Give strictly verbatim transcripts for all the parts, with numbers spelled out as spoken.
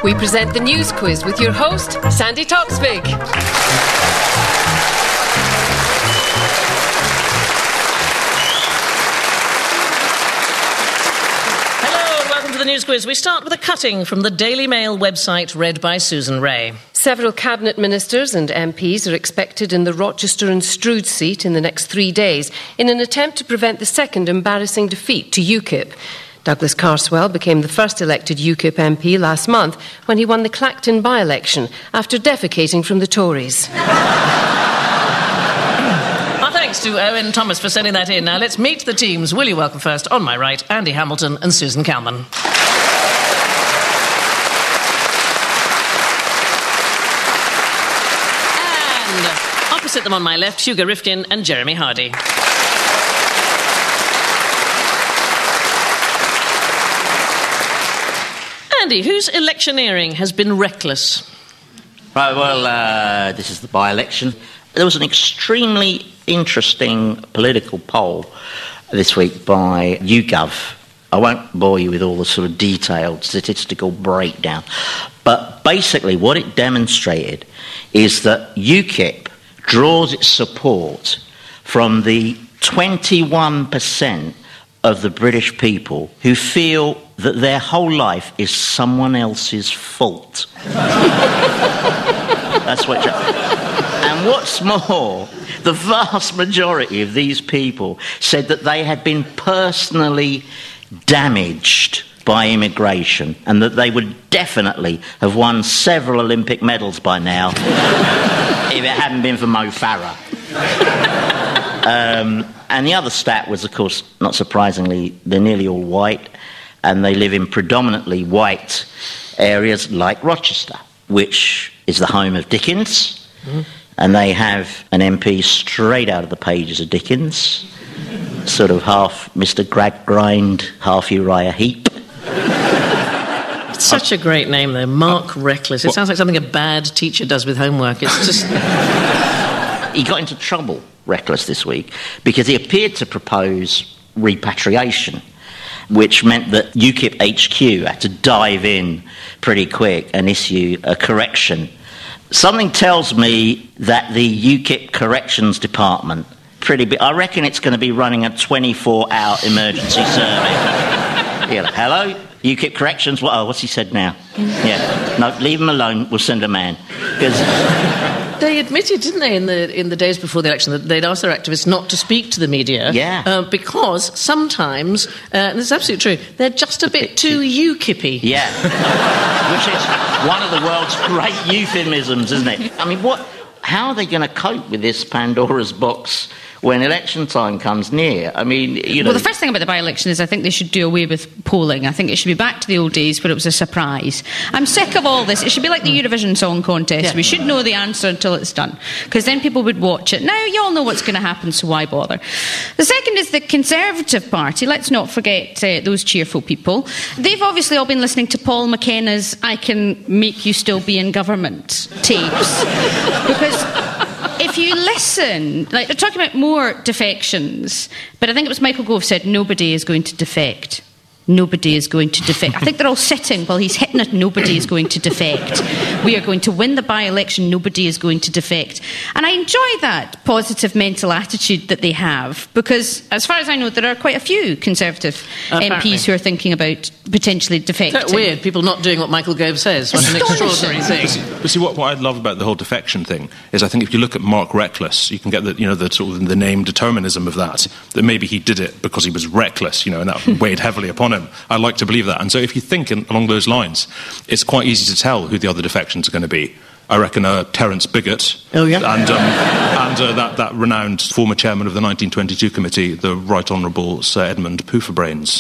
we present the News Quiz with your host, Sandy Toksvig. Hello and welcome to the News Quiz. We start with a cutting from the Daily Mail website read by Susan Ray. Several cabinet ministers and M Ps are expected in the Rochester and Stroud seat in the next three days in an attempt to prevent the second embarrassing defeat to UKIP. Douglas Carswell became the first elected UKIP M P last month when he won the Clacton by-election after defecating from the Tories. Our thanks to Owen Thomas for sending that in. Now let's meet the teams. Will you welcome first, on my right, Andy Hamilton and Susan Calman. And opposite them on my left, Hugo Rifkin and Jeremy Hardy. Andy, whose electioneering has been reckless? Right, well, uh, this is the by-election. There was an extremely interesting political poll this week by YouGov. I won't bore you with all the sort of detailed statistical breakdown, but basically what it demonstrated is that UKIP draws its support from the twenty-one percent of the British people who feel that their whole life is someone else's fault. That's what. And what's more, the vast majority of these people said that they had been personally damaged by immigration and that they would definitely have won several Olympic medals by now if it hadn't been for Mo Farah. Um, and the other stat was, of course, not surprisingly, they're nearly all white, and they live in predominantly white areas like Rochester, which is the home of Dickens, mm-hmm. and they have an M P straight out of the pages of Dickens, sort of half Mister Gradgrind, half Uriah Heep. It's such a great name, though, Mark uh, Reckless. It what? sounds like something a bad teacher does with homework. It's just... He got into trouble, Reckless, this week, because he appeared to propose repatriation, which meant that UKIP H Q had to dive in pretty quick and issue a correction. Something tells me that the UKIP Corrections Department, pretty big, I reckon it's going to be running a twenty-four hour emergency service. Yeah, hello? UKIP Corrections? What, oh, what's he said now? Yeah, no, leave him alone, we'll send a man. Because... They admitted, didn't they, in the in the days before the election, that they'd asked their activists not to speak to the media. Yeah. Uh, because sometimes, uh, and this is absolutely true, they're just a, a bit, bit too UKIP-y. Yeah. Which is one of the world's great euphemisms, isn't it? I mean, what? How are they going to cope with this Pandora's box when election time comes near? I mean, you know... Well, the first thing about the by-election is I think they should do away with polling. I think it should be back to the old days where it was a surprise. I'm sick of all this. It should be like the Eurovision Song Contest. Yeah. We should know the answer until it's done, because then people would watch it. Now you all know what's going to happen, so why bother? The second is the Conservative Party. Let's not forget uh, those cheerful people. They've obviously all been listening to Paul McKenna's I Can Make You Still Be in Government tapes. Because... if you listen, like they're talking about more defections, but I think it was Michael Gove said nobody is going to defect. Nobody is going to defect. I think they're all sitting while he's hitting it. Nobody is going to defect. We are going to win the by-election. Nobody is going to defect. And I enjoy that positive mental attitude that they have, because as far as I know, there are quite a few Conservative Apparently. M Ps who are thinking about potentially defecting. Isn't that weird? People not doing what Michael Gove says. What an extraordinary thing. But see, what, what I love about the whole defection thing is I think if you look at Mark Reckless, you can get the, you know, the sort of the name determinism of that, that maybe he did it because he was reckless, you know, and that weighed heavily upon him. I like to believe that. And so if you think in, along those lines, it's quite easy to tell who the other defections are going to be. I reckon uh, Terence Bigot. Oh, yeah? And, um, and uh, that, that renowned former chairman of the nineteen twenty-two committee, the Right Honourable Sir Edmund Pooferbrains.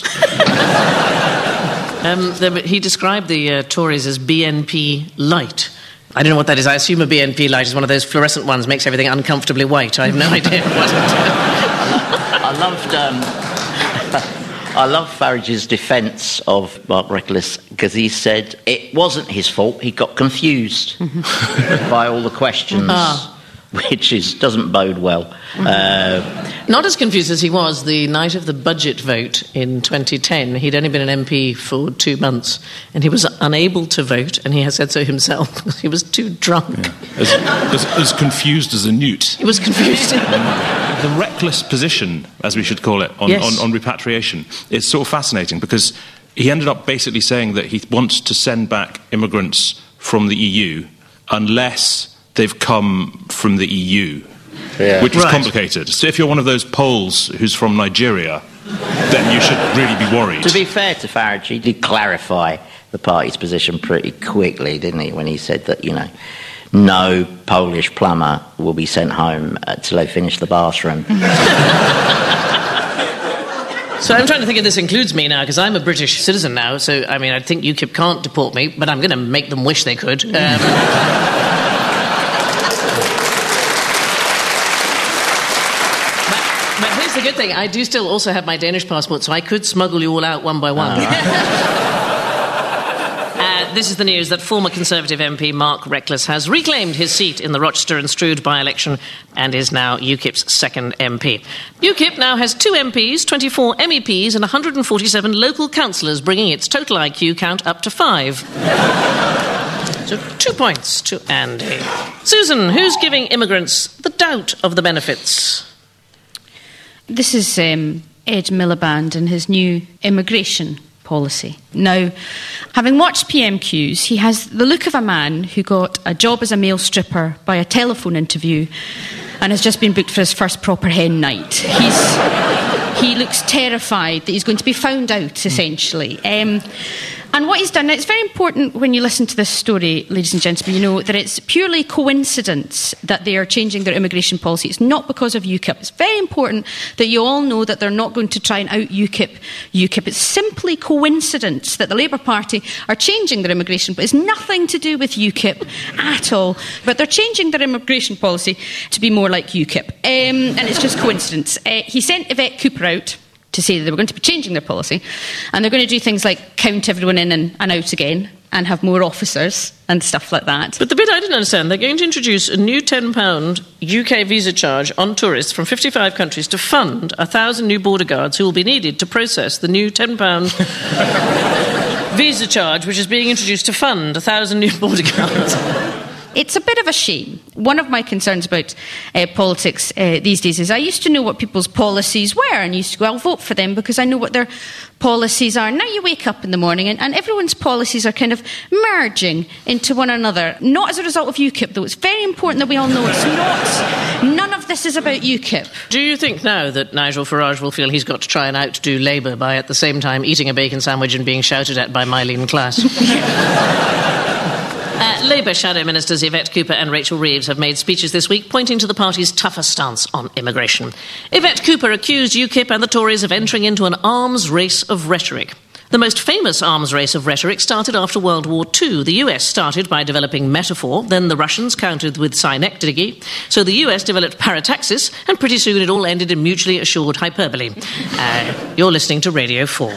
um, the, he described the uh, Tories as B N P light. I don't know what that is. I assume a B N P light is one of those fluorescent ones, makes everything uncomfortably white. I have no idea what it is. I loved... Um, I love Farage's defence of Mark Reckless, because he said it wasn't his fault, he got confused by all the questions. Ah. which is doesn't bode well. Uh, Not as confused as he was the night of the budget vote in twenty ten. He'd only been an M P for two months, and he was unable to vote, and he has said so himself. He was too drunk. Yeah. As, as, as confused as a newt. He was confused. The reckless position, as we should call it, on, yes. on, on repatriation is sort of fascinating, because he ended up basically saying that he wants to send back immigrants from the E U unless they've come from the E U, yeah. which is right. complicated. So if you're one of those Poles who's from Nigeria, then you should really be worried. To be fair to Farage, he did clarify the party's position pretty quickly, didn't he, when he said that, you know, no Polish plumber will be sent home until they finish the bathroom. So I'm trying to think if this includes me now, because I'm a British citizen now, so, I mean, I think UKIP can't deport me, but I'm going to make them wish they could. Um, The good thing, I do still also have my Danish passport, so I could smuggle you all out one by one. Oh. uh, this is the news that former Conservative M P Mark Reckless has reclaimed his seat in the Rochester and Stroud by-election and is now UKIP's second M P. UKIP now has two M Ps, twenty-four M E Ps and one hundred forty-seven local councillors, bringing its total I Q count up to five. So two points to Andy. Susan, who's giving immigrants the doubt of the benefits? This is um, Ed Miliband and his new immigration policy. Now, having watched P M Qs, he has the look of a man who got a job as a male stripper by a telephone interview and has just been booked for his first proper hen night. He's, he looks terrified that he's going to be found out, essentially. Um, And what he's done, now it's very important when you listen to this story, ladies and gentlemen, you know that it's purely coincidence that they are changing their immigration policy. It's not because of UKIP. It's very important that you all know that they're not going to try and out UKIP. UKIP. It's simply coincidence that the Labour Party are changing their immigration, but it's nothing to do with UKIP at all. But they're changing their immigration policy to be more like UKIP. Um, and it's just coincidence. Uh, he sent Yvette Cooper out to say that they were going to be changing their policy, and they're going to do things like count everyone in and, and out again and have more officers and stuff like that. But the bit I didn't understand, they're going to introduce a new ten pound U K visa charge on tourists from fifty-five countries to fund a thousand new border guards who will be needed to process the new ten pound visa charge, which is being introduced to fund a thousand new border guards. It's a bit of a shame. One of my concerns about uh, politics uh, these days is I used to know what people's policies were and used to go, I'll vote for them because I know what their policies are. Now you wake up in the morning and, and everyone's policies are kind of merging into one another. Not as a result of UKIP, though. It's very important that we all know it's not. None of this is about UKIP. Do you think now that Nigel Farage will feel he's got to try and outdo Labour by at the same time eating a bacon sandwich and being shouted at by Mylene Klass? Uh, Labour Shadow Ministers Yvette Cooper and Rachel Reeves have made speeches this week pointing to the party's tougher stance on immigration. Yvette Cooper accused UKIP and the Tories of entering into an arms race of rhetoric. The most famous arms race of rhetoric started after World War Two. The U S started by developing metaphor, then the Russians countered with synecdoche, so the U S developed parataxis, and pretty soon it all ended in mutually assured hyperbole. Uh, you're listening to Radio four.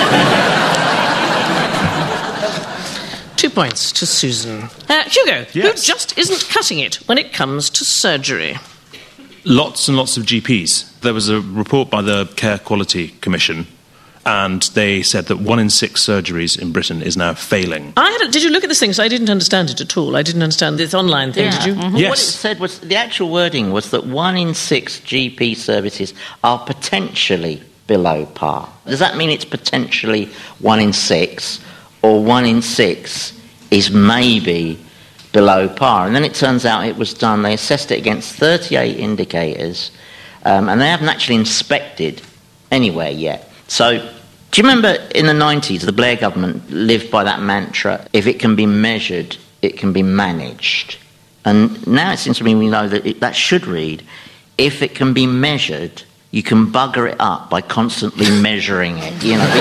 Two points to Susan. Uh, Hugo, yes. Who just isn't cutting it when it comes to surgery? Lots and lots of G Ps. There was a report by the Care Quality Commission, and they said that one in six surgeries in Britain is now failing. I had a, did you look at this thing? Because I didn't understand it at all. I didn't understand this online thing, yeah. did you? Mm-hmm. Yes. What it said was, the actual wording was that one in six G P services are potentially below par. Does that mean it's potentially one in six, or one in six is maybe below par? And then it turns out it was done, they assessed it against thirty-eight indicators, um, and they haven't actually inspected anywhere yet. So, do you remember in the nineties, the Blair government lived by that mantra, if it can be measured, it can be managed. And now it seems to me we know that it, that should read, if it can be measured, you can bugger it up by constantly measuring it, you know.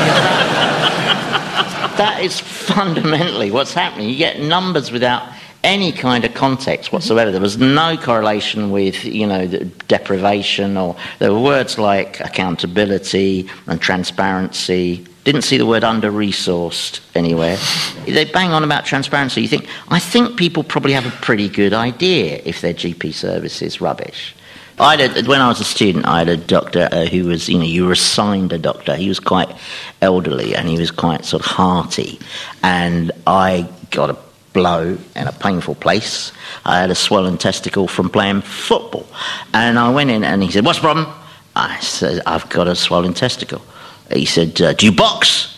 That is fundamentally what's happening. You get numbers without any kind of context whatsoever. There was no correlation with, you know, the deprivation, or there were words like accountability and transparency, Didn't see the word under-resourced anywhere. They bang on about transparency. You think, I think people probably have a pretty good idea if their G P service is rubbish. I had a, when I was a student, I had a doctor uh, who was, you know, you were assigned a doctor. He was quite elderly and he was quite sort of hearty. And I got a blow in a painful place. I had a swollen testicle from playing football. And I went in and he said, what's the problem? I said, I've got a swollen testicle. He said, uh, do you box?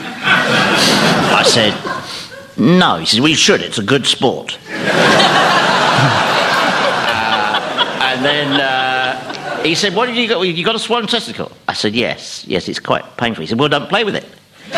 I said, no. He said, well, you should. It's a good sport. uh, and then uh, he said, what did you got? You got a swollen testicle? I said, yes. Yes, it's quite painful. He said, well, don't play with it. and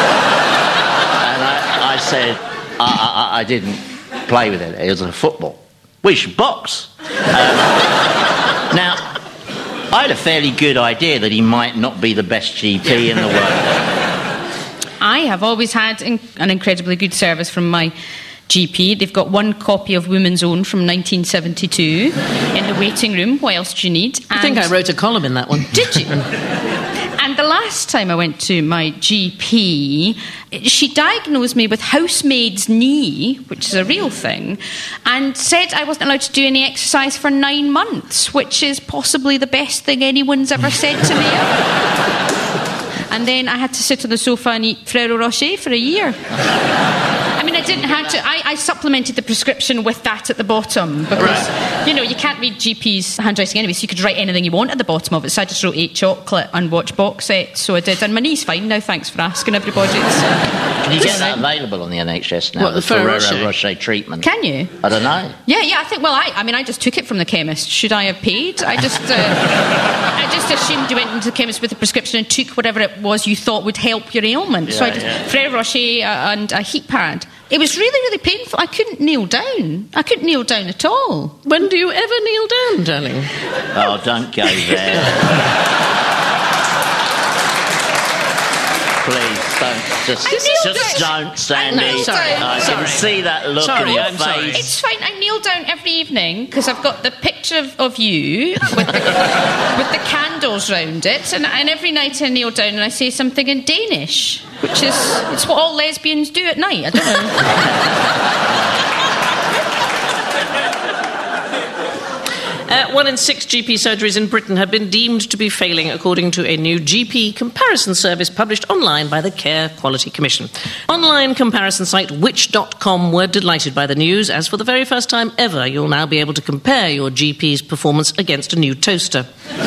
I, I said, I, I, I didn't play with it. It was a football. We should box. Um, now, I had a fairly good idea that he might not be the best G P in the world. I have always had in- an incredibly good service from my G P. They've got one copy of Women's Own from nineteen seventy-two in the waiting room. What else do you need? I think I wrote a column in that one. Did you? And the last time I went to my G P, she diagnosed me with housemaid's knee, which is a real thing, and said I wasn't allowed to do any exercise for nine months, which is possibly the best thing anyone's ever said to me. And then I had to sit on the sofa and eat Ferrero Rocher for a year. I mean, I didn't have to... I, I supplemented the prescription with that at the bottom because, right. you know, you can't read G P's handwriting anyway, so you could write anything you want at the bottom of it. So I just wrote ate chocolate and watch box sets. So I did. And my knee's fine now, thanks for asking, everybody. Can you get that available on the N H S now? What, the, the Ferrero Rocher? Rocher treatment? Can you? I don't know. Yeah, yeah, I think... Well, I, I mean, I just took it from the chemist. Should I have paid? I just... Uh, I just assumed you went into the chemist with a prescription and took whatever it was you thought would help your ailment. Yeah, so I just... Yeah. Ferrero Rocher uh, and a heat pad. It was really, really painful. I couldn't kneel down. I couldn't kneel down at all. When do you ever kneel down, darling? Oh, don't go there. Please, don't. Just, just don't, Sandy. I, sorry, I sorry. can see that look sorry, on your I'm face. Sorry. It's fine. I kneel down every evening because I've got the picture of, of you with the, with the candles round it, and, and every night I kneel down and I say something in Danish, which is it's what all lesbians do at night. I don't know. Uh, one in six G P surgeries in Britain have been deemed to be failing, according to a new G P comparison service published online by the Care Quality Commission. Online comparison site which dot com were delighted by the news, as for the very first time ever, you'll now be able to compare your G P's performance against a new toaster.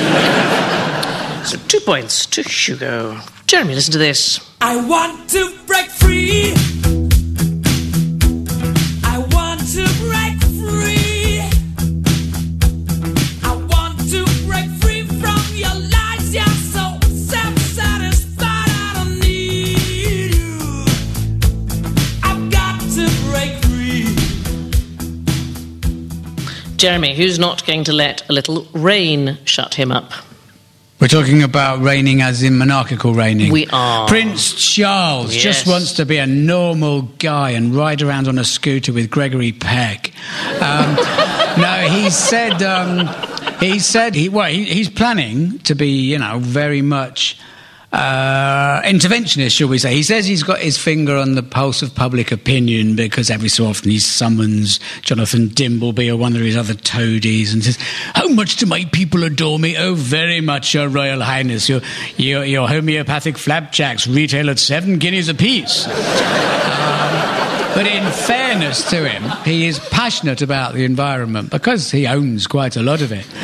So two points to Hugo. Jeremy, listen to this. I want to break free. I want to break free. Jeremy, who's not going to let a little rain shut him up? We're talking about reigning as in monarchical reigning. We are. Prince Charles Yes. just wants to be a normal guy and ride around on a scooter with Gregory Peck. Um, no, he said... Um, he said... He, well, he, he's planning to be, you know, very much... Uh, interventionist, shall we say. He says he's got his finger on the pulse of public opinion because every so often he summons Jonathan Dimbleby or one of his other toadies and says, how much do my people adore me? Oh, very much, Your Royal Highness. Your, your, your homeopathic flapjacks retail at seven guineas apiece. um, but in fairness to him, he is passionate about the environment because he owns quite a lot of it.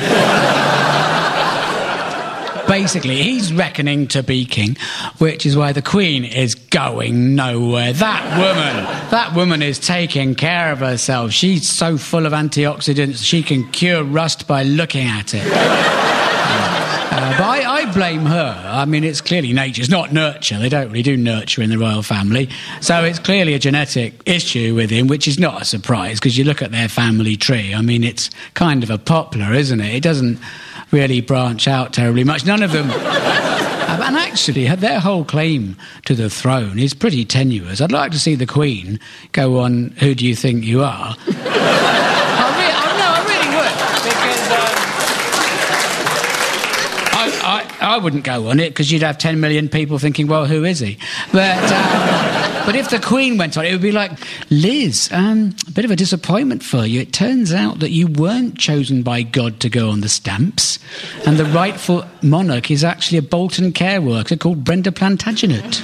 Basically, he's reckoning to be king, which is why the Queen is going nowhere. That woman, that woman is taking care of herself. She's so full of antioxidants, she can cure rust by looking at it. Uh, but I, I blame her. I mean, it's clearly nature. It's not nurture. They don't really do nurture in the royal family. So it's clearly a genetic issue with him, which is not a surprise, because you look at their family tree. I mean, it's kind of a poplar, isn't it? It doesn't really branch out terribly much. None of them... and actually, their whole claim to the throne is pretty tenuous. I'd like to see the Queen go on, who do you think you are? I, re- I, no, I really would, because... Um, I, I, I wouldn't go on it because you'd have ten million people thinking, well, who is he? But, um, but if the Queen went on it, it would be like, Liz, um, a bit of a disappointment for you. It turns out that you weren't chosen by God to go on the stamps, and the rightful monarch is actually a Bolton care worker called Brenda Plantagenet.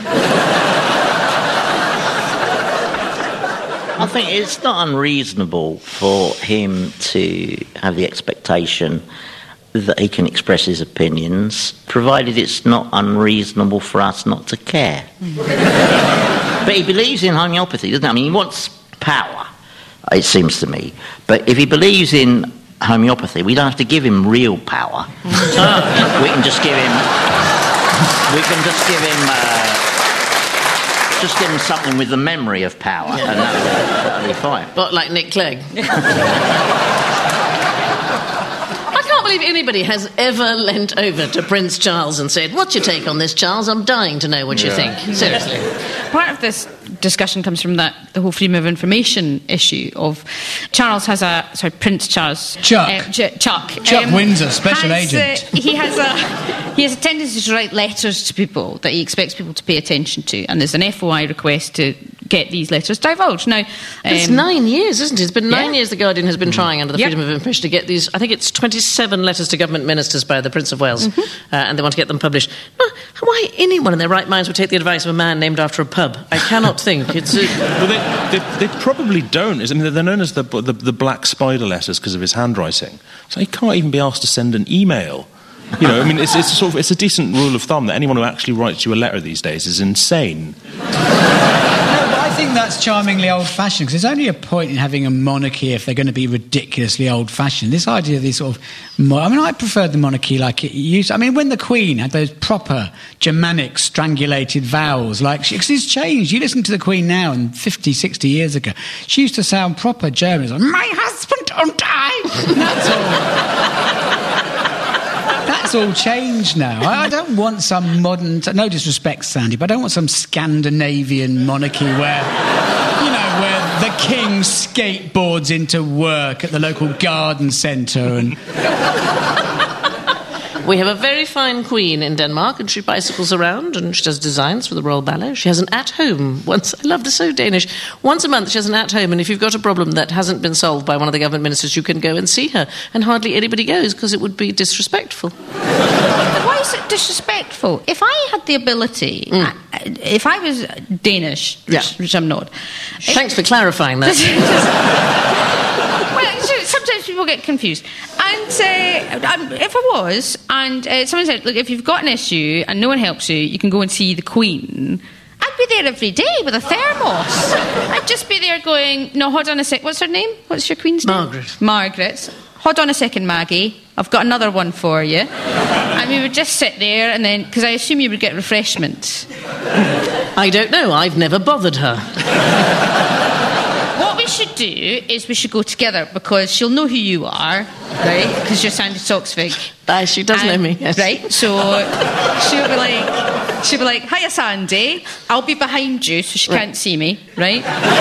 I think it's not unreasonable for him to have the expectation that he can express his opinions, provided it's not unreasonable for us not to care. But he believes in homeopathy, doesn't he? I mean, he wants power, it seems to me. But if he believes in homeopathy, we don't have to give him real power. We can just give him... We can just give him... Uh, Just give him something with the memory of power, yeah. And that'll, that'll be fine. But like Nick Clegg. I can't believe anybody has ever leant over to Prince Charles and said, "What's your take on this, Charles? I'm dying to know what yeah. you think." Seriously. Part of this discussion comes from that the whole freedom of information issue of Charles has a sorry Prince Charles Chuck uh, Ch- Chuck Chuck um, Windsor, special has, agent. Uh, he has a he has a tendency to write letters to people that he expects people to pay attention to, and there's an F O I request to get these letters divulged. Now, um, it's nine years, isn't it? It's been nine yeah. ye's The Guardian has been mm-hmm. trying under the yep. freedom of information to get these. I think it's twenty-seven letters to government ministers by the Prince of Wales, mm-hmm. uh, and they want to get them published. No, why anyone in their right minds would take the advice of a man named after a pub? I cannot think. It's. A... Well, they, they, they probably don't. I mean, they're known as the, the, the black spider letters because of his handwriting. So he can't even be asked to send an email. You know, I mean, it's, it's, a sort of, it's a decent rule of thumb that anyone who actually writes you a letter these days is insane. I think that's charmingly old-fashioned, because there's only a point in having a monarchy if they're going to be ridiculously old-fashioned. This idea of these sort of... Mo- I mean, I preferred the monarchy like it used... I mean, when the Queen had those proper Germanic strangulated vowels, like... Because it's changed. You listen to the Queen now, and fifty, sixty years ago, she used to sound proper German. Like, my husband and I... That's all... That's all changed now. I, I don't want some modern... T- no disrespect, Sandy, but I don't want some Scandinavian monarchy where, you know, where the king skateboards into work at the local garden centre and... We have a very fine queen in Denmark, and she bicycles around and she does designs for the Royal Ballet. She has an at-home. Once, I loved her, so Danish. Once a month she has an at-home, and if you've got a problem that hasn't been solved by one of the government ministers, you can go and see her. And hardly anybody goes because it would be disrespectful. Why is it disrespectful? If I had the ability, mm. I, if I was Danish, yeah. which, which I'm not. Thanks it, for clarifying that. Well, sometimes people get confused. And uh, if I was, and uh, someone said, look, if you've got an issue and no one helps you, you can go and see the Queen, I'd be there every day with a thermos. I'd just be there going, no, hold on a sec. What's her name? What's your Queen's name? Margaret. Margaret. Hold on a second, Maggie. I've got another one for you. And we would just sit there and then, because I assume you would get refreshments. I don't know. I've never bothered her. What we should do is we should go together, because she'll know who you are, right? Because you're Sandy Toksvig. Uh, she does and, know me, yes. Right? So she'll be like, she'll be like, hiya, Sandy. I'll be behind you so she right. can't see me, right?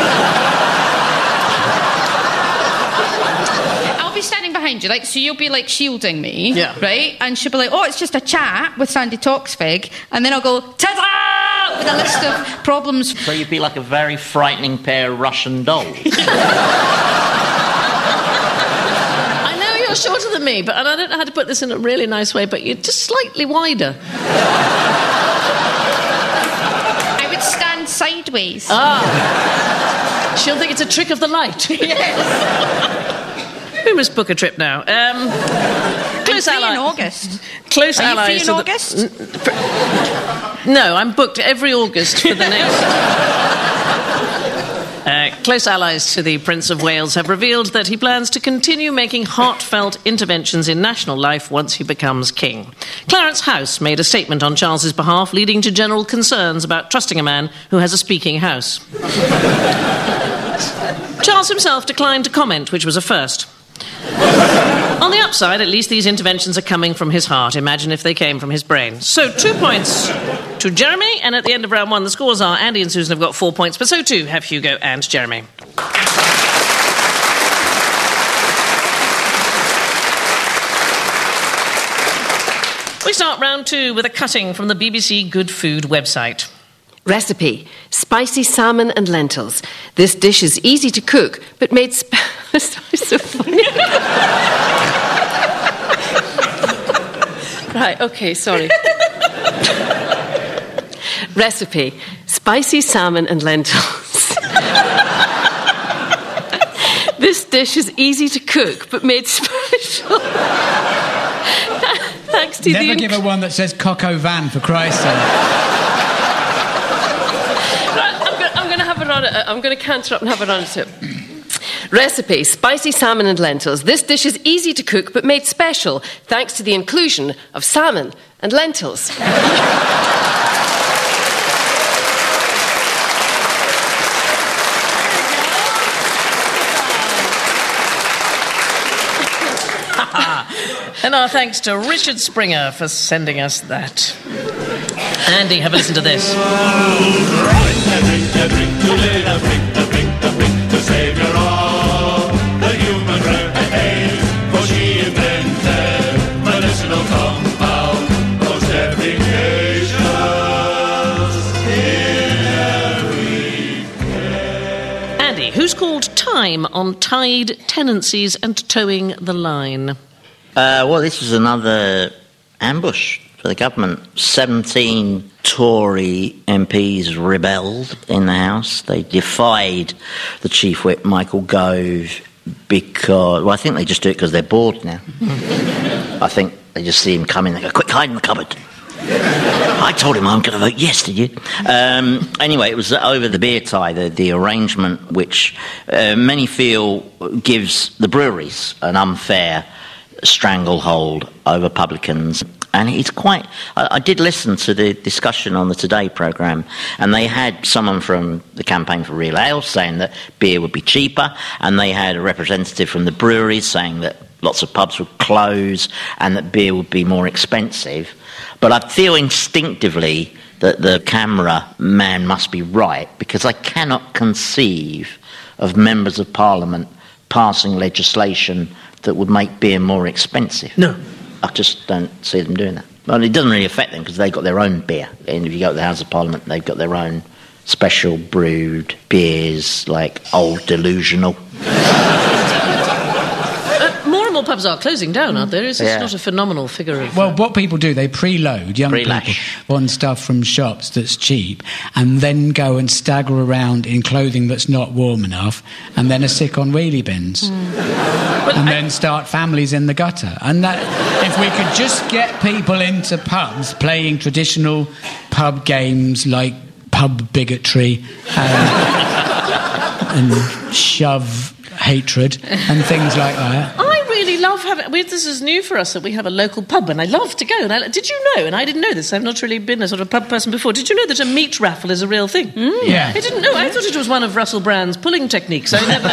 I'll be standing behind you, like, so you'll be like shielding me, yeah. right? And she'll be like, oh, it's just a chat with Sandy Toksvig, and then I'll go, ta-da! With a list of problems. So you'd be like a very frightening pair of Russian dolls. I know you're shorter than me, but and I don't know how to put this in a really nice way, but you're just slightly wider. I would stand sideways. Ah. She'll think it's a trick of the light. Yes. We must book a trip now. Um, close I'm free ally- in August. Close Are allies. you free in August? The, n- for, no, I'm booked every August for the next. Uh, close allies to the Prince of Wales have revealed that he plans to continue making heartfelt interventions in national life once he becomes king. Clarence House made a statement on Charles's behalf, leading to general concerns about trusting a man who has a speaking house. Charles himself declined to comment, which was a first. On the upside, at least these interventions are coming from his heart. Imagine if they came from his brain. So two points to Jeremy, and at the end of round one, the scores are Andy and Susan have got four points, but so too have Hugo and Jeremy. We start round round two with a cutting from the B B C Good Food website. Recipe: spicy salmon and lentils. This dish is easy to cook, but made... Sp- Sorry, so funny. Right, okay, sorry. Recipe: spicy salmon and lentils. This dish is easy to cook, but made special. Thanks to Never the... give her one that says Coq au vin, for Christ's sake. Right, I'm going I'm to have a run at it. I'm going to canter up and have a run at it. Recipe: spicy salmon and lentils. This dish is easy to cook, but made special thanks to the inclusion of salmon and lentils. And our thanks to Richard Springer for sending us that. Andy, have a listen to this. Andy, who's called time on tied tenancies and towing the line? Uh, well, this was another ambush for the government. seventeen Tory M Ps rebelled in the House. They defied the Chief Whip, Michael Gove, because... Well, I think they just do it because they're bored now. I think they just see him coming, they go, quick, hide in the cupboard. I told him I'm going to vote yes, did you? Um, anyway, it was over the beer tie, the, the arrangement which uh, many feel gives the breweries an unfair stranglehold over publicans. And it's quite... I, I did listen to the discussion on the Today programme, and they had someone from the Campaign for Real Ale saying that beer would be cheaper, and they had a representative from the breweries saying that lots of pubs would close and that beer would be more expensive. But I feel instinctively that the camera man must be right, because I cannot conceive of members of Parliament passing legislation that would make beer more expensive. No. I just don't see them doing that. Well, it doesn't really affect them because they've got their own beer. And if you go to the House of Parliament, they've got their own special brewed beers, like Old Delusional. Uh, more and more pubs are closing down, aren't there? Is this Yeah. not a phenomenal figure of... Well, what people do, they preload young Pre-lash. people on stuff from shops that's cheap and then go and stagger around in clothing that's not warm enough and then are sick on wheelie bins. Well, and I- then start families in the gutter. And that, if we could just get people into pubs playing traditional pub games like pub bigotry and, and shove hatred and things like that. I really love having... We, this is new for us, that we have a local pub, and I love to go. And I, did you know, and I didn't know this, I've not really been a sort of pub person before, did you know that a meat raffle is a real thing? Yeah. I didn't know. I thought it was one of Russell Brand's pulling techniques. I never...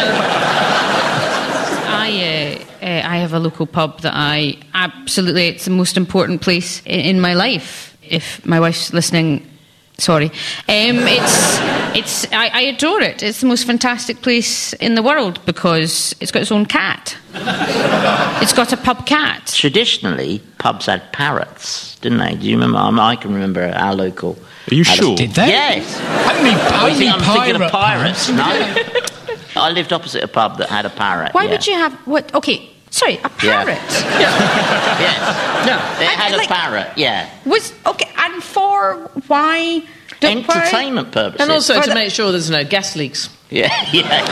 I, uh, uh, I have a local pub that I absolutely, it's the most important place in, in my life. If my wife's listening, sorry. Um, it's, it's, I, I adore it. It's the most fantastic place in the world because it's got its own cat. It's got a pub cat. Traditionally, pubs had parrots, didn't they? Do you remember? I, mean, I can remember our local... Are you had a- sure? Did they? Yes. Only, I only think I'm thinking of pirate pirates. pubs. No. I lived opposite a pub that had a parrot. Why yeah. would you have, what, okay, sorry, a parrot? Yes. No. It I- had like- a parrot, yeah. Was, okay, and for why? Don't- why- Entertainment purposes. And also Well, to that- make sure there's no gas leaks. Yeah, yeah,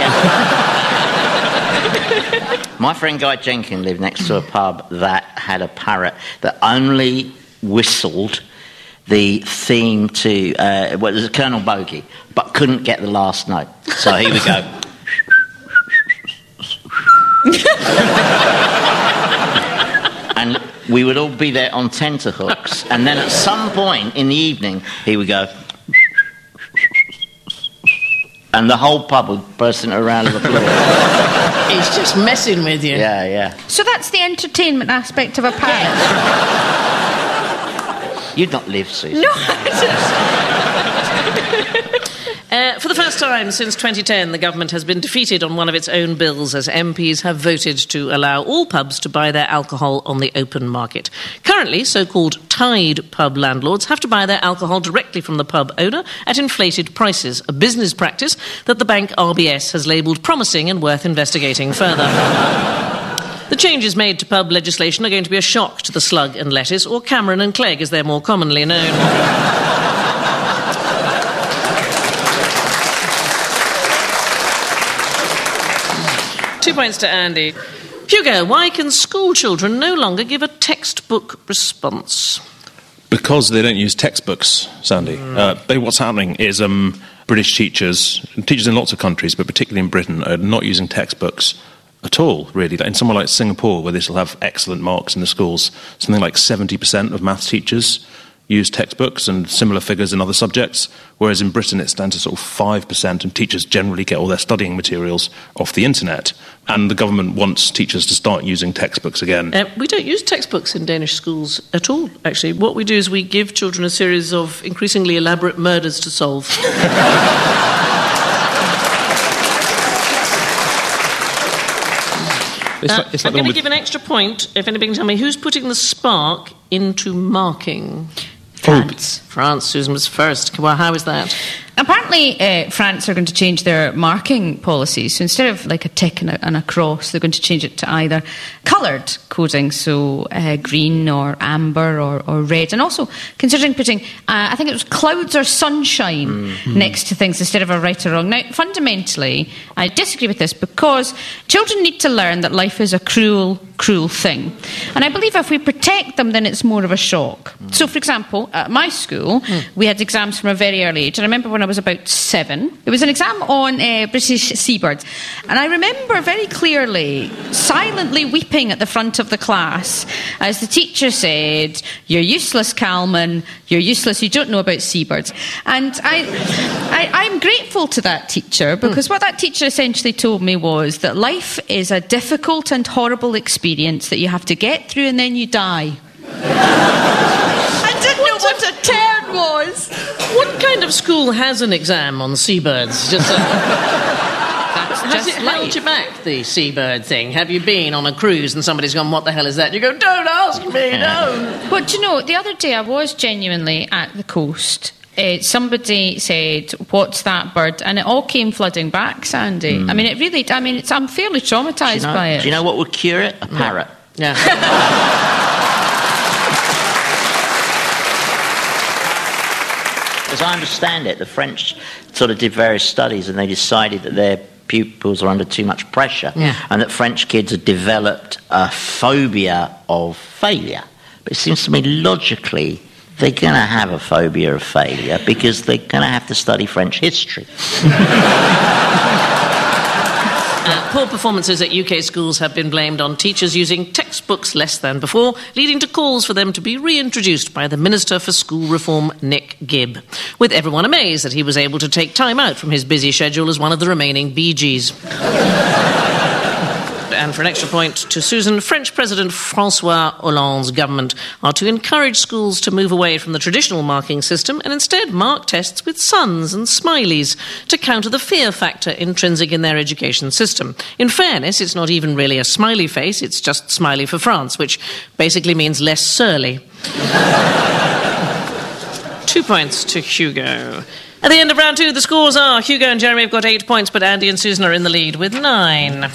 yeah. My friend Guy Jenkins lived next to a pub that had a parrot that only whistled the theme to, uh, well, it was Colonel Bogey, but couldn't get the last note. So he would go... and we would all be there on tenterhooks, and then at some point in the evening, he would go... and the whole pub would burst into a round of applause. He's just messing with you. Yeah, yeah. So that's the entertainment aspect of a parrot? You'd not live, Susan. No, Uh, for the first time since twenty ten, the government has been defeated on one of its own bills as M Ps have voted to allow all pubs to buy their alcohol on the open market. Currently, so-called tied pub landlords have to buy their alcohol directly from the pub owner at inflated prices, a business practice that the bank R B S has labelled promising and worth investigating further. The changes made to pub legislation are going to be a shock to the Slug and Lettuce, or Cameron and Clegg as they're more commonly known. Two points to Andy. Hugo, why can school children no longer give a textbook response? Because they don't use textbooks, Sandy. Mm. Uh, they, what's happening is um, British teachers, teachers in lots of countries, but particularly in Britain, are not using textbooks at all, really. In somewhere like Singapore, where they still have excellent marks in the schools, something like seventy percent of maths teachers use textbooks and similar figures in other subjects, whereas in Britain it stands at sort of five percent, and teachers generally get all their studying materials off the internet. And the government wants teachers to start using textbooks again. Uh, we don't use textbooks in Danish schools at all, actually. What we do is we give children a series of increasingly elaborate murders to solve. It's uh, like, it's like I'm going to with... give an extra point if anybody can tell me who's putting the spark into marking. France. France. Susan was first. Well, how is that? Apparently, uh, France are going to change their marking policies. So instead of like a tick and a, and a cross, they're going to change it to either coloured coding, so uh, green or amber or, or red. And also considering putting, uh, I think it was clouds or sunshine mm-hmm. next to things instead of a right or wrong. Now, fundamentally, I disagree with this because children need to learn that life is a cruel, cruel thing. And I believe if we protect them, then it's more of a shock. Mm. So, for example, at my school, mm. we had exams from a very early age. And I remember when I was about seven, it was an exam on uh, British seabirds. And I remember very clearly silently weeping at the front of the class as the teacher said, "You're useless, Calman, you're useless, you don't know about seabirds." And I, I, I'm grateful to that teacher because mm. what that teacher essentially told me was that life is a difficult and horrible experience that you have to get through and then you die. I didn't know what a turn was. What kind of school has an exam on seabirds? Just, uh, has just it held life. you back, the seabird thing? Have you been on a cruise and somebody's gone, "What the hell is that?" You go, "Don't ask me, don't." But you know, the other day I was genuinely at the coast. Uh, somebody said, "What's that bird?" And it all came flooding back, Sandy. Mm. I mean, it really, I mean, it's, I'm fairly traumatised you know, by it. Do you know what would cure it? A parrot. Yeah. As I understand it, the French sort of did various studies and they decided that their pupils are under too much pressure yeah. and that French kids have developed a phobia of failure. But it seems to me logically they're going to have a phobia of failure because they're going to have to study French history. Uh, poor performances at U K schools have been blamed on teachers using textbooks less than before, leading to calls for them to be reintroduced by the Minister for School Reform, Nick Gibb, with everyone amazed that he was able to take time out from his busy schedule as one of the remaining Bee Gees. And for an extra point to Susan, French President François Hollande's government are to encourage schools to move away from the traditional marking system and instead mark tests with suns and smileys to counter the fear factor intrinsic in their education system. In fairness, it's not even really a smiley face, it's just smiley for France, which basically means less surly. Two points to Hugo. At the end of round two, the scores are Hugo and Jeremy have got eight points, but Andy and Susan are in the lead with nine.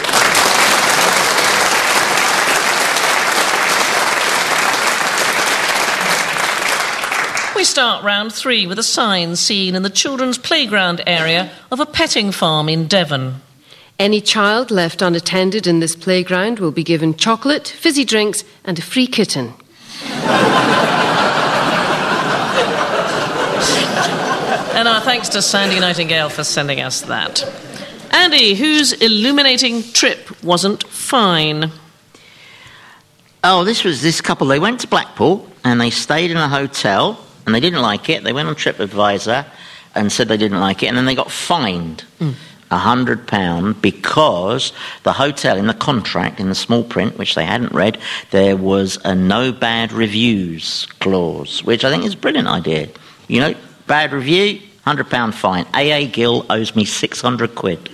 We start round three with a sign seen in the children's playground area of a petting farm in Devon. Any child left unattended in this playground will be given chocolate, fizzy drinks and a free kitten. And our thanks to Sandy Nightingale for sending us that. Andy, whose illuminating trip wasn't fine? Oh, this was this couple. They went to Blackpool and they stayed in a hotel and they didn't like it. They went on TripAdvisor and said they didn't like it, and then they got fined mm. one hundred pounds because the hotel, in the contract, in the small print, which they hadn't read, there was a no bad reviews clause, which I think is a brilliant idea. You know, bad review, one hundred pound fine. A A Gill owes me six hundred quid.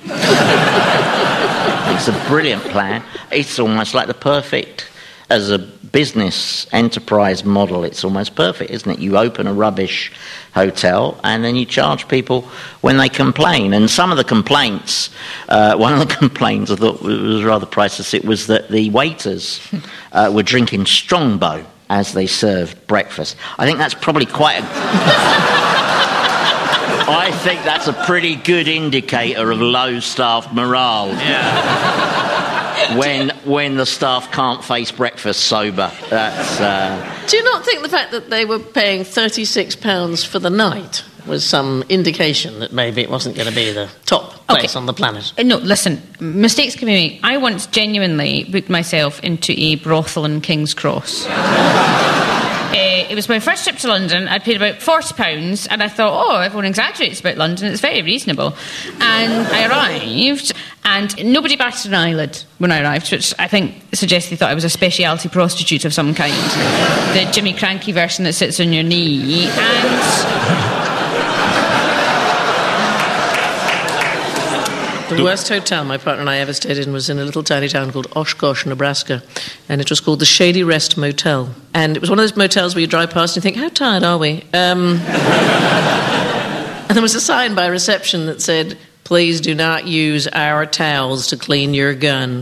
It's a brilliant plan. It's almost like the perfect, as a business enterprise model, it's almost perfect, isn't it? You open a rubbish hotel and then you charge people when they complain. And some of the complaints, uh, one of the complaints I thought was rather priceless, it was that the waiters uh, were drinking Strongbow as they served breakfast. I think that's probably quite a... I think that's a pretty good indicator of low staff morale. Yeah. when when the staff can't face breakfast sober. That's. Uh... Do you not think the fact that they were paying thirty-six pounds for the night was some indication that maybe it wasn't going to be the top place Okay. on the planet? No, listen, mistakes can be made. I once genuinely booked myself into a brothel in King's Cross. Uh, it was my first trip to London. I'd paid about forty pounds, and I thought, oh, everyone exaggerates about London. It's very reasonable. And I arrived, and nobody batted an eyelid when I arrived, which I think suggests they thought I was a speciality prostitute of some kind. The Jimmy Cranky version that sits on your knee. And... The worst hotel my partner and I ever stayed in was in a little tiny town called Oshkosh, Nebraska, and it was called the Shady Rest Motel. And it was one of those motels where you drive past and you think, how tired are we? Um, and there was a sign by reception that said, please do not use our towels to clean your gun.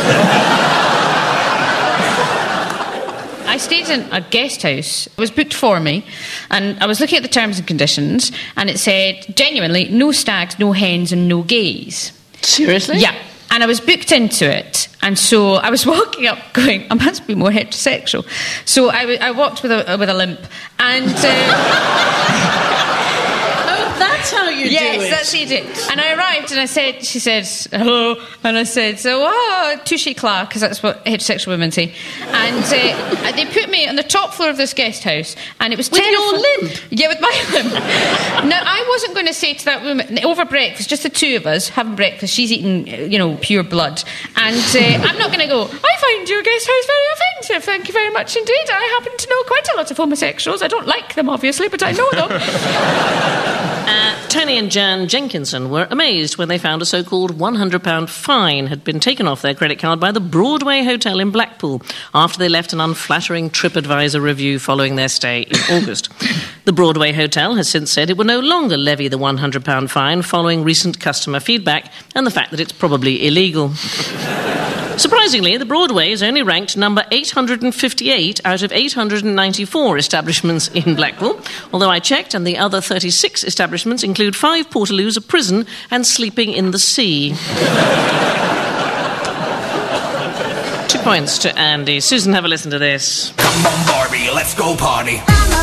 I stayed in a guest house. It was booked for me, and I was looking at the terms and conditions, and it said, genuinely, no stags, no hens, and no gays. Seriously? Yeah. And I was booked into it, and so I was walking up going, I must be more heterosexual. So I, w- I walked with a, with a limp, and... Uh, That's how you yes, do it. Yes, that's how you do it. And I arrived and I said, she said, hello. And I said, so, oh, touche Clara, because that's what heterosexual women say. And uh, they put me on the top floor of this guest house, and it was With terrifying. your limp? Yeah, with my limp. Now, I wasn't going to say to that woman, over breakfast, just the two of us having breakfast, she's eating, you know, pure blood. And uh, I'm not going to go, I find your guest house very offensive. Thank you very much indeed. I happen to know quite a lot of homosexuals. I don't like them, obviously, but I know them. Uh, Tony and Jan Jenkinson were amazed when they found a so-called one hundred pound fine had been taken off their credit card by the Broadway Hotel in Blackpool after they left an unflattering TripAdvisor review following their stay in August. The Broadway Hotel has since said it will no longer levy the one hundred pound fine following recent customer feedback and the fact that it's probably illegal. Surprisingly, the Broadway is only ranked number eight hundred fifty-eight out of eight hundred ninety-four establishments in Blackpool, although I checked and the other thirty-six establishments include five Portaloos, a prison, and sleeping in the sea. Two points to Andy. Susan, have a listen to this. Come on, Barbie, let's go party.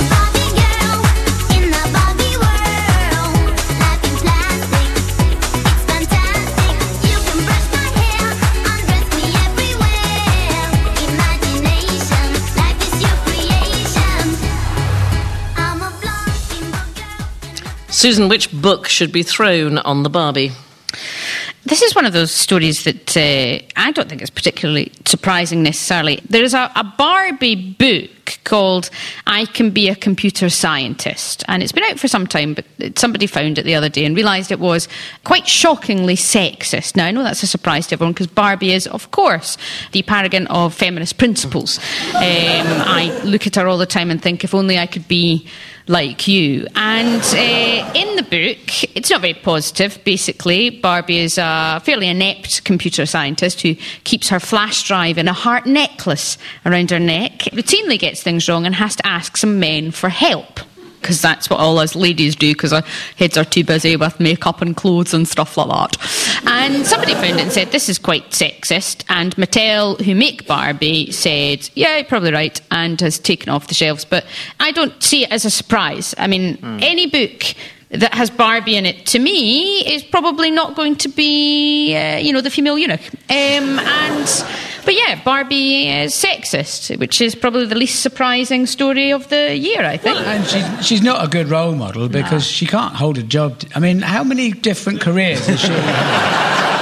Susan, which book should be thrown on the Barbie? This is one of those stories that uh, I don't think is particularly surprising necessarily. There is a, a Barbie book called I Can Be a Computer Scientist, and it's been out for some time, but somebody found it the other day and realised it was quite shockingly sexist. Now, I know that's a surprise to everyone because Barbie is, of course, the paragon of feminist principles. Um, I look at her all the time and think, if only I could be like you. And uh, in the book, it's not very positive, basically. Barbie is a fairly inept computer scientist who keeps her flash drive in a heart necklace around her neck, routinely gets things wrong and has to ask some men for help. Because that's what all us ladies do, because our heads are too busy with makeup and clothes and stuff like that. And somebody found it and said, this is quite sexist. And Mattel, who make Barbie, said, yeah, you're probably right, and has taken off the shelves. But I don't see it as a surprise. I mean, mm. any book that has Barbie in it, to me, is probably not going to be, uh, you know, the female eunuch. Um, and... But yeah, Barbie is sexist, which is probably the least surprising story of the year, I think. And she's, she's not a good role model because no. she can't hold a job. I mean, how many different careers has she had?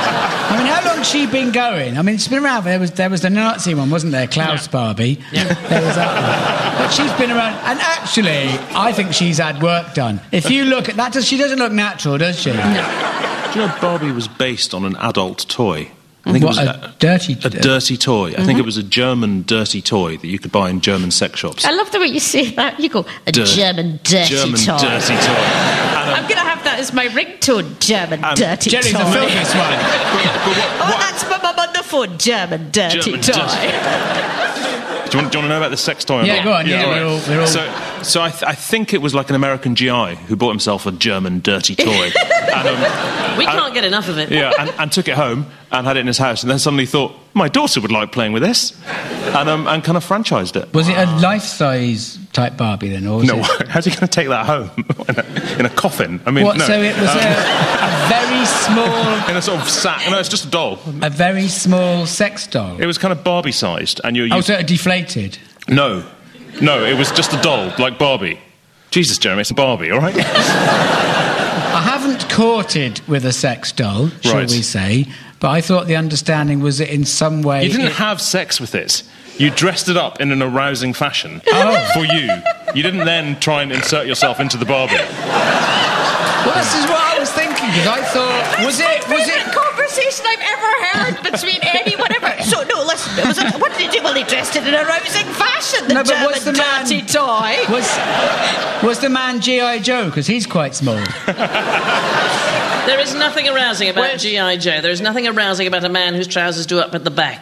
I mean, how long's she been going? I mean, she's been around. There was there was the Nazi one, wasn't there? Klaus Yeah. Barbie. Yeah. There was that one. But she's been around, and actually, I think she's had work done. If you look at that, does she doesn't look natural, does she? Do you know Barbie was based on an adult toy? I think What, it was a dirty- a dirty toy. I think it was a German dirty toy that you could buy in German sex shops. I love the way you say that. You go, a Dir- German dirty German toy. dirty toy. And, um, I'm going to have that as my ringtone, German Um, dirty Jerry's toy. a filthiest one. Oh, that's my mum on the phone, German dirty German toy. dirty- Do you, want, do you want to know about the sex toy? or Yeah, not? go on, yeah, all we're all- we're all- So, so I, th- I think it was like an American G I who bought himself a German dirty toy. and, um, We and- can't get enough of it. Yeah, and, and took it home and had it in his house, and then suddenly thought, my daughter would like playing with this, and um, and kind of franchised it. Was it a life-size type Barbie then, or was No, it? how's he going to take that home in, a, in a coffin? I mean, What? no. So it was Um, a, a very small, in a sort of sack. No, it's just a doll. a very small sex doll. It was kind of Barbie-sized, and you're. Oh, used- so it deflated. No, no, it was just a doll like Barbie. Jesus, Jeremy, it's a Barbie, all right? I haven't courted with a sex doll, shall Right. we say, but I thought the understanding was that in some way... You didn't it- have sex with it. You dressed it up in an arousing fashion Oh. for you. You didn't then try and insert yourself into the Barbie. Well, this is what I was thinking, because I thought... Was it... Was it... conversation I've ever heard between anyone ever. So, no, listen, it was a, what did he do? Well, he dressed it in a rousing fashion, the No, but German what's the man- dirty toy. Was, was the man G I Joe? Because he's quite small. There is nothing arousing about Well- G I Joe. There is nothing arousing about a man whose trousers do up at the back.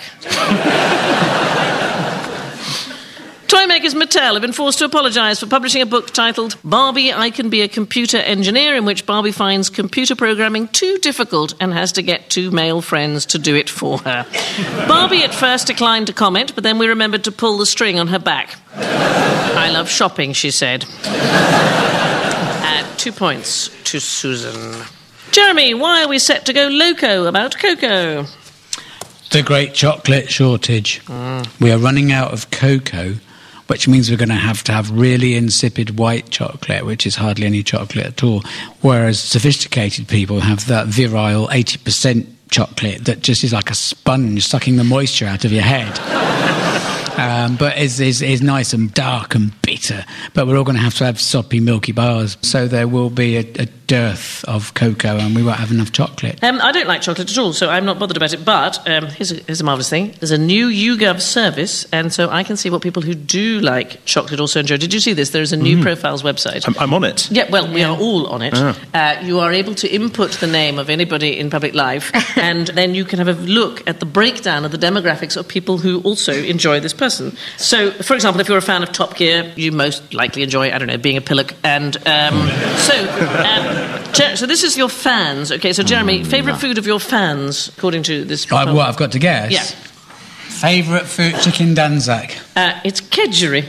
Toy makers Mattel have been forced to apologise for publishing a book titled Barbie, I Can Be a Computer Engineer, in which Barbie finds computer programming too difficult and has to get two male friends to do it for her. Barbie at first declined to comment, but then we remembered to pull the string on her back. I love shopping, she said. Add two points to Susan. Jeremy, why are we set to go loco about cocoa? The great chocolate shortage. We are running out of cocoa, which means we're going to have to have really insipid white chocolate, which is hardly any chocolate at all, whereas sophisticated people have that virile eighty percent chocolate that just is like a sponge sucking the moisture out of your head. Um, but is, is is nice and dark and bitter. But we're all going to have to have soppy, milky bars. So there will be a, a dearth of cocoa, and we won't have enough chocolate. Um, I don't like chocolate at all, so I'm not bothered about it. But um, here's, a, here's a marvellous thing. There's a new YouGov service, and so I can see what people who do like chocolate also enjoy. Did you see this? There is a new Profiles website. I'm, I'm on it. Yeah, well, we are all on it. Ah. Uh, you are able to input the name of anybody in public life, and then you can have a look at the breakdown of the demographics of people who also enjoy this person. So, for example, if you're a fan of Top Gear, you most likely enjoy, I don't know, being a pillock. And um, so, um, Jer- so this is your fans. Okay, so Jeremy, favourite food of your fans, according to this. Oh, what, I've got to guess? Yeah. Favourite food, chicken danzak. Uh, it's kedgeree.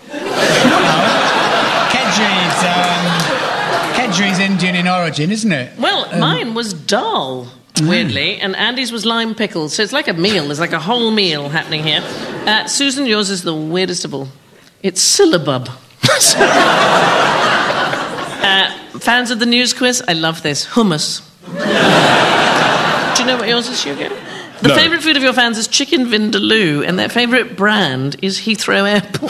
Kedgeree is, um, Kedgeree is Indian in origin, isn't it? Well, Um, mine was dal, weirdly, and Andy's was lime pickles. So it's like a meal. There's like a whole meal happening here. Uh, Susan, yours is the weirdest of all. It's syllabub. uh, fans of the news quiz? I love this. Hummus. Do you know what yours is, Hugo? The No. favourite food of your fans is chicken vindaloo, and their favourite brand is Heathrow Airport.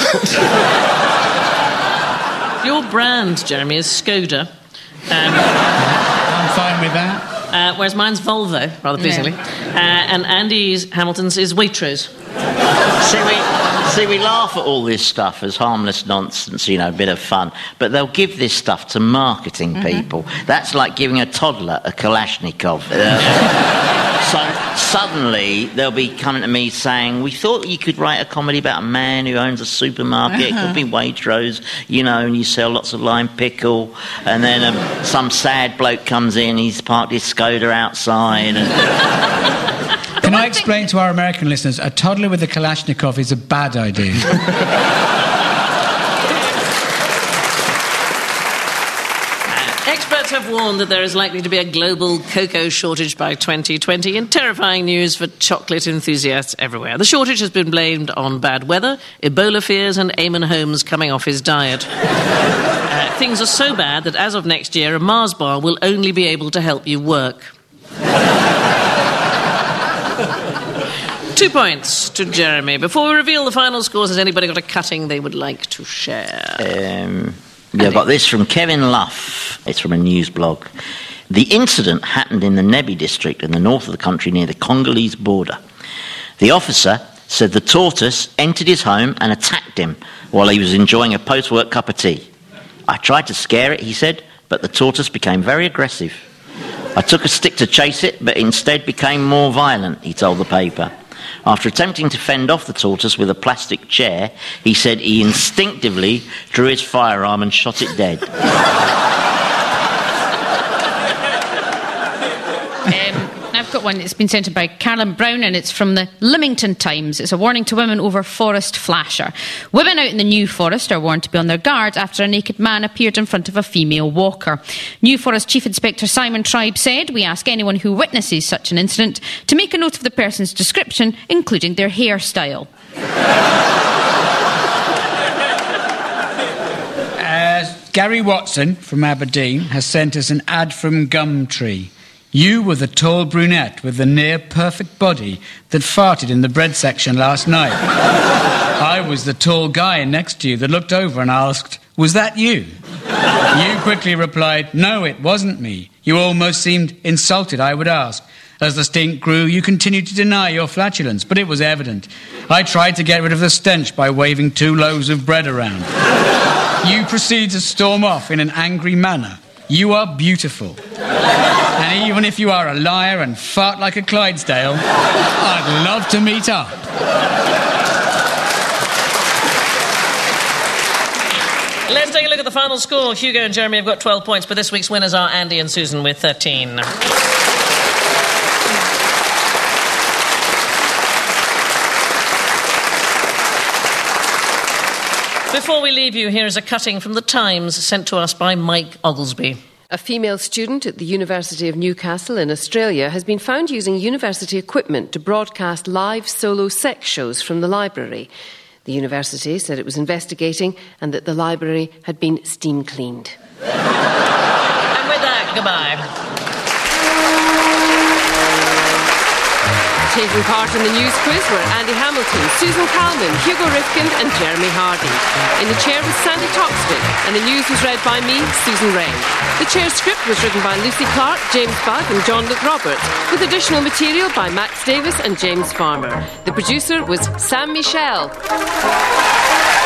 Your brand, Jeremy, is Skoda. Um, I'm fine with that. Uh, whereas mine's Volvo, rather pleasingly. Uh, and Andy's Hamilton's is Waitrose. See, we, see, we laugh at all this stuff as harmless nonsense, you know, a bit of fun. But they'll give this stuff to marketing people. That's like giving a toddler a Kalashnikov. Uh, so suddenly they'll be coming to me saying, we thought you could write a comedy about a man who owns a supermarket. It could be Waitrose, you know, and you sell lots of lime pickle. And then um, some sad bloke comes in, he's parked his Skoda outside. And... Can I explain to our American listeners, a toddler with a Kalashnikov is a bad idea. Experts have warned that there is likely to be a global cocoa shortage by twenty twenty, and terrifying news for chocolate enthusiasts everywhere. The shortage has been blamed on bad weather, Ebola fears, and Eamon Holmes coming off his diet. uh, things are so bad that as of next year, a Mars bar will only be able to help you work. Two points to Jeremy. Before we reveal the final scores, has anybody got a cutting they would like to share? Um, yeah, I've got this from Kevin Luff. It's from a news blog. The incident happened in the Nebi district in the north of the country near the Congolese border. The officer said the tortoise entered his home and attacked him while he was enjoying a post-work cup of tea. I tried to scare it, he said, but the tortoise became very aggressive. I took a stick to chase it, but instead became more violent, he told the paper. After attempting to fend off the tortoise with a plastic chair, he said he instinctively drew his firearm and shot it dead. um, I've got one. It's been sent in by Carolyn Brown, and it's from the Lymington Times. It's a warning to women over forest flasher. Women out in the New Forest are warned to be on their guard after a naked man appeared in front of a female walker. New Forest Chief Inspector Simon Tribe said, "We ask anyone who witnesses such an incident to make a note of the person's description, including their hairstyle." Uh, Gary Watson from Aberdeen has sent us an ad from Gumtree. You were the tall brunette with the near-perfect body that farted in the bread section last night. I was the tall guy next to you that looked over and asked, "Was that you?" You quickly replied, "No, it wasn't me." You almost seemed insulted, I would ask. As the stink grew, you continued to deny your flatulence, but it was evident. I tried to get rid of the stench by waving two loaves of bread around. You proceed to storm off in an angry manner. You are beautiful. And even if you are a liar and fart like a Clydesdale, I'd love to meet up. Let's take a look at the final score. Hugo and Jeremy have got twelve points, but this week's winners are Andy and Susan with thirteen. Before we leave you, here is a cutting from the Times sent to us by Mike Oglesby. A female student at the University of Newcastle in Australia has been found using university equipment to broadcast live solo sex shows from the library. The university said it was investigating and that the library had been steam cleaned. And with that, goodbye. Taking part in the news quiz were Andy Hamilton, Susan Calman, Hugo Rifkind and Jeremy Hardy. In the chair was Sandy Toxton and the news was read by me, Susan Ray. The chair script was written by Lucy Clark, James Budd and John Luke Roberts, with additional material by Max Davis and James Farmer. The producer was Sam Michel.